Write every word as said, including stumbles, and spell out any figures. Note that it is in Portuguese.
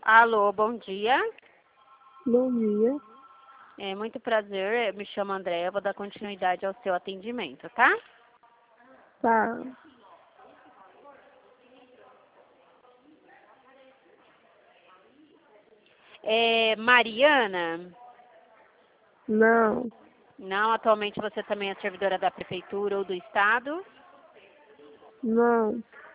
Alô, bom dia. Bom dia. É muito prazer, eu me chamo Andréa, vou dar continuidade ao seu atendimento, tá? Tá. É Mariana? Não. Não, atualmente você também é servidora da prefeitura ou do estado? Não.